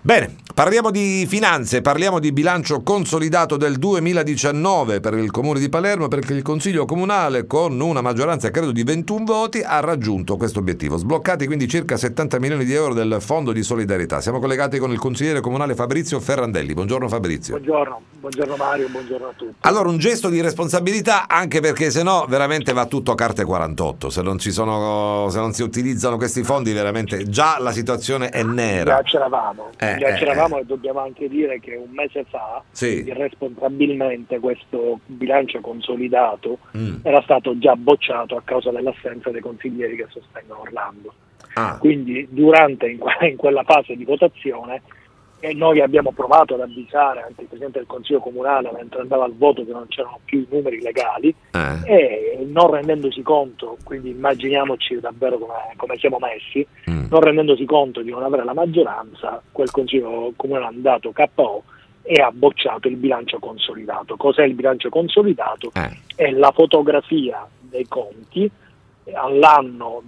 Bene, parliamo di finanze, parliamo di bilancio consolidato del 2019 per il Comune di Palermo, perché il Consiglio Comunale, con una maggioranza credo di 21 voti, ha raggiunto questo obiettivo. Sbloccati quindi circa 70 milioni di euro del Fondo di Solidarietà. Siamo collegati con il consigliere comunale Fabrizio Ferrandelli. Buongiorno Fabrizio. Buongiorno Mario, buongiorno a tutti. Allora, un gesto di responsabilità, anche perché se no veramente va tutto a carte 48. Se non si utilizzano questi fondi, veramente già la situazione è nera. Già c'eravamo e dobbiamo anche dire che un mese fa irresponsabilmente questo bilancio consolidato era stato già bocciato a causa dell'assenza dei consiglieri che sostengono Orlando. Quindi in quella fase di votazione noi abbiamo provato ad avvisare anche il Presidente del Consiglio Comunale mentre andava al voto che non c'erano più i numeri legali e non rendendosi conto, quindi immaginiamoci davvero come siamo messi, non rendendosi conto di non avere la maggioranza, quel Consiglio Comunale è andato KO e ha bocciato il bilancio consolidato. Cos'è il bilancio consolidato? È la fotografia dei conti all'anno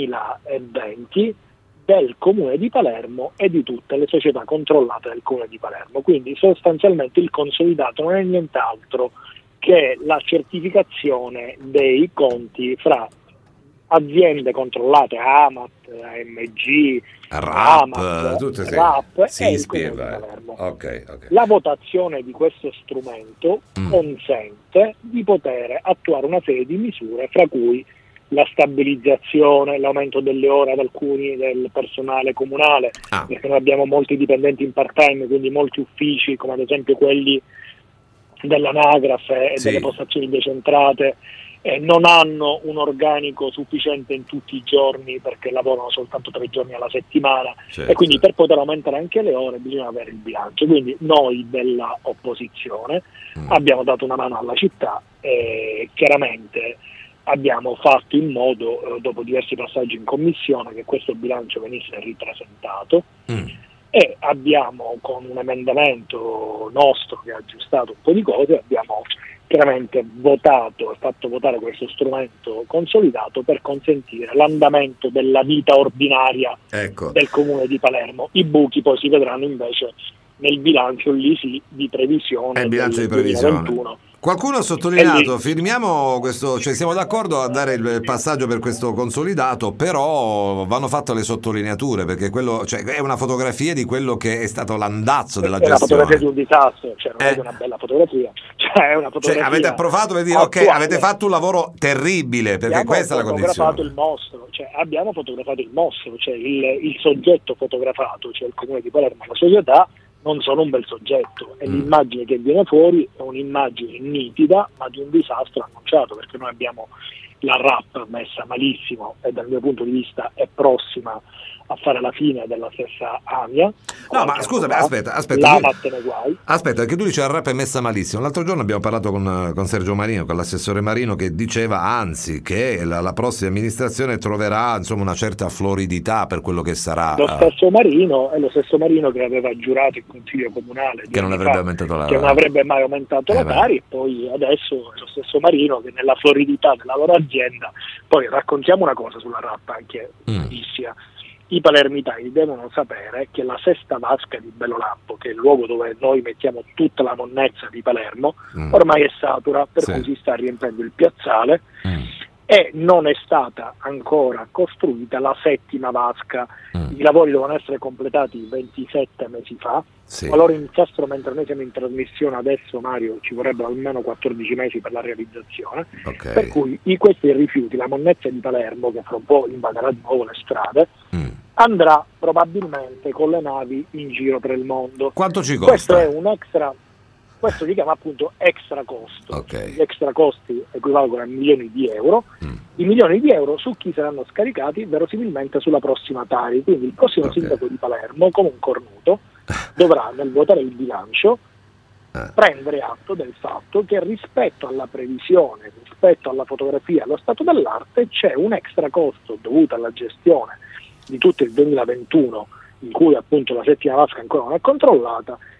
2020 del Comune di Palermo e di tutte le società controllate del Comune di Palermo. Quindi sostanzialmente il consolidato non è nient'altro che la certificazione dei conti fra aziende controllate, AMAT, AMG, RAP, tutte RAP si e il spiega. Comune di Palermo. Okay. La votazione di questo strumento consente di poter attuare una serie di misure, fra cui la stabilizzazione, l'aumento delle ore ad alcuni del personale comunale, perché noi abbiamo molti dipendenti in part-time, quindi molti uffici, come ad esempio quelli dell'anagrafe e delle postazioni decentrate, non hanno un organico sufficiente in tutti i giorni perché lavorano soltanto 3 giorni alla settimana, e quindi per poter aumentare anche le ore bisogna avere il bilancio. Quindi noi della opposizione abbiamo dato una mano alla città e chiaramente abbiamo fatto in modo, dopo diversi passaggi in commissione, che questo bilancio venisse ripresentato e abbiamo, con un emendamento nostro che ha aggiustato un po' di cose, abbiamo chiaramente fatto votare questo strumento consolidato per consentire l'andamento della vita ordinaria del Comune di Palermo. I buchi poi si vedranno invece nel bilancio, lì sì, di previsione del 2021. Qualcuno ha sottolineato, firmiamo questo, cioè siamo d'accordo a dare il passaggio per questo consolidato, però vanno fatte le sottolineature, perché quello, cioè, è una fotografia di quello che è stato l'andazzo della gestione. È una fotografia di un disastro, cioè non è una bella fotografia. È una fotografia. Avete approvato per dire ok, avete fatto un lavoro terribile, perché questa è la condizione. Abbiamo fotografato il mostro, cioè il soggetto fotografato, cioè il Comune di Palermo, la società, non sono un bel soggetto, e l'immagine che viene fuori è un'immagine nitida ma di un disastro annunciato, perché noi abbiamo la RAP messa malissimo e dal mio punto di vista è prossima a fare la fine della stessa AMIA. No, ma scusami, aspetta. Aspetta, perché tu dici la RAP è messa malissimo. L'altro giorno abbiamo parlato con Sergio Marino, con l'assessore Marino, che diceva anzi che la prossima amministrazione troverà insomma una certa floridità per quello che sarà. Lo stesso Marino è lo stesso Marino che aveva giurato il Consiglio Comunale che non avrebbe aumentato che non avrebbe mai aumentato la Tari, e poi adesso è lo stesso Marino che nella floridità della loro azienda. Poi raccontiamo una cosa sulla RAP anche bellissima. I palermitani devono sapere che la sesta vasca di Bellolampo, che è il luogo dove noi mettiamo tutta la monnezza di Palermo, ormai è satura, per cui si sta riempiendo il piazzale e non è stata ancora costruita la settima vasca. I lavori devono essere completati 27 mesi fa. Allora incastro, mentre noi siamo in trasmissione adesso, Mario, ci vorrebbero almeno 14 mesi per la realizzazione, per cui questi rifiuti, la monnezza di Palermo, che fra un po' invaderà di nuovo le strade, andrà probabilmente con le navi in giro per il mondo. Quanto ci costa? Questo è un extra, questo si chiama appunto extra costo. Gli extra costi equivalgono a milioni di euro. I milioni di euro su chi saranno scaricati? Verosimilmente sulla prossima Tari. Quindi il prossimo sindaco di Palermo, come un cornuto, dovrà nel votare il bilancio prendere atto del fatto che rispetto alla previsione, rispetto alla fotografia, allo stato dell'arte, c'è un extra costo dovuto alla gestione di tutto il 2021, in cui appunto la settima vasca ancora non è controllata,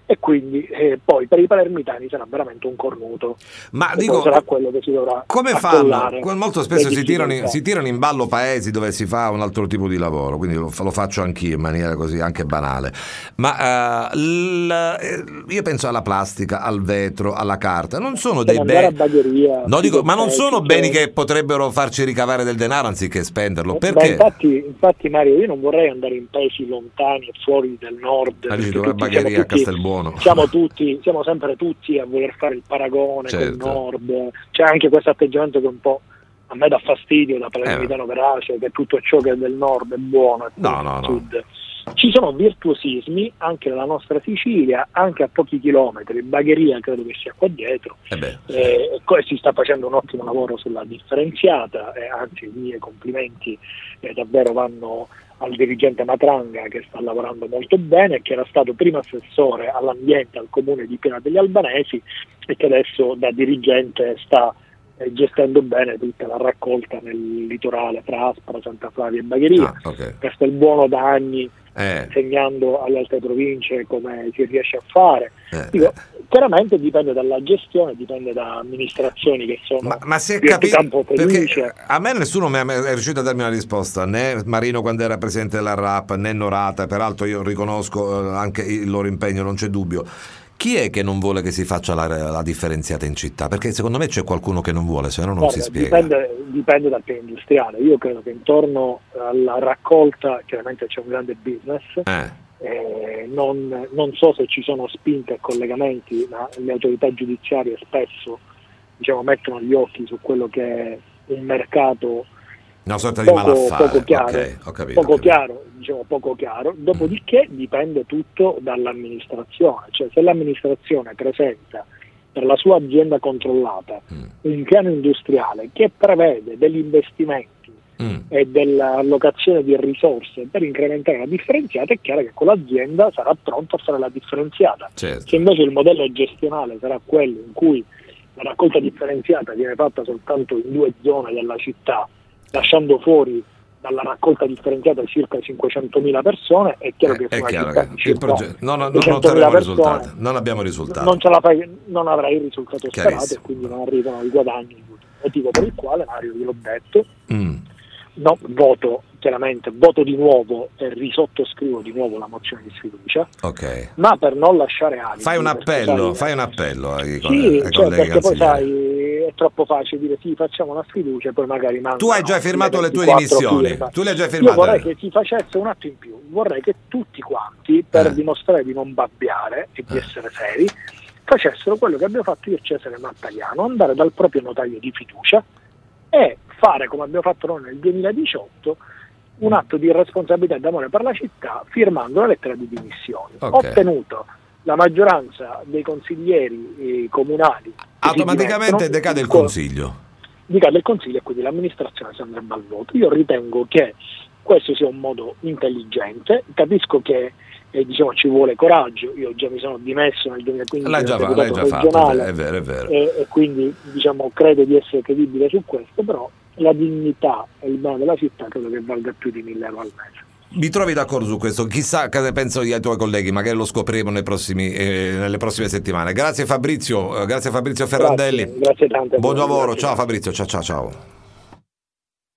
e quindi poi per i palermitani sarà veramente un cornuto. Ma dico, sarà quello che si dovrà come fanno? Molto spesso si tirano in ballo paesi dove si fa un altro tipo di lavoro, quindi lo faccio anch'io in maniera così anche banale, ma io penso alla plastica, al vetro, alla carta, non sono dei beni, ma non sono beni che potrebbero farci ricavare del denaro anziché spenderlo, perché? Infatti Mario, io non vorrei andare in paesi lontani e fuori del nord, Bagheria a Castelbuono. Siamo sempre tutti a voler fare il paragone con il nord. C'è anche questo atteggiamento che un po' a me dà fastidio da palermitano verace, che tutto ciò che è del nord è buono e del sud. Ci sono virtuosismi anche nella nostra Sicilia, anche a pochi chilometri. Bagheria credo che sia qua dietro, si sta facendo un ottimo lavoro sulla differenziata, anzi i miei complimenti davvero vanno al dirigente Matranga, che sta lavorando molto bene, che era stato prima assessore all'ambiente al comune di Piana degli Albanesi e che adesso da dirigente sta gestendo bene tutta la raccolta nel litorale tra Aspra, Santa Flavia e Bagheria. Questo è il buono da anni, insegnando alle altre province come si riesce a fare. Chiaramente dipende dalla gestione, dipende da amministrazioni che sono ma si è capito, perché a me nessuno è riuscito a darmi una risposta, né Marino quando era presidente della RAP, né Norata, peraltro io riconosco anche il loro impegno, non c'è dubbio. Chi è che non vuole che si faccia la differenziata in città? Perché secondo me c'è qualcuno che non vuole, se no non si spiega. Dipende dal piano industriale. Io credo che intorno alla raccolta chiaramente c'è un grande business. Non so se ci sono spinte e collegamenti, ma le autorità giudiziarie spesso mettono gli occhi su quello che è un mercato una sorta di malaffare, poco chiaro, ho capito. Poco chiaro. Dopodiché dipende tutto dall'amministrazione, cioè se l'amministrazione presenta per la sua azienda controllata un piano industriale che prevede degli investimenti e dell'allocazione di risorse per incrementare la differenziata, è chiaro che quell'azienda sarà pronta a fare la differenziata. Certo. Se invece il modello gestionale sarà quello in cui la raccolta differenziata viene fatta soltanto in 2 zone della città, lasciando fuori dalla raccolta differenziata circa 500.000 persone, è chiaro che il progetto non otterremo risultati, non abbiamo risultati, non avrai il risultato sperato e quindi non arrivano i guadagni, motivo per il quale Mario, gliel'ho detto, voto di nuovo e risottoscrivo di nuovo la mozione di sfiducia, ma per non lasciare alibi. Fai un appello ai colleghi, perché poi sai, è troppo facile dire sì, facciamo la sfiducia e poi magari tu hai già firmato le tue dimissioni, tu le hai già firmate. Io vorrei che si facesse un atto in più, vorrei che tutti quanti, per dimostrare di non babbiare e di essere seri, facessero quello che abbiamo fatto io e Cesare Mattagliano, andare dal proprio notaio di fiducia e fare come abbiamo fatto noi nel 2018 un atto di responsabilità e d'amore per la città, firmando una lettera di dimissioni. Ottenuto la maggioranza dei consiglieri comunali, automaticamente decade il consiglio. Decade il consiglio e quindi l'amministrazione si andrebbe al voto. Io ritengo che questo sia un modo intelligente, capisco che ci vuole coraggio, io già mi sono dimesso nel 2015, l'hai già fatto, è vero. E quindi credo di essere credibile su questo, però la dignità e il bene della città credo che valga più di 1.000 euro al mese. Mi trovi d'accordo su questo? Chissà che ne pensano ai tuoi colleghi, magari lo scopriremo nelle prossime settimane. Grazie Fabrizio Ferrandelli. Grazie tante. Buon lavoro, ciao Fabrizio, ciao.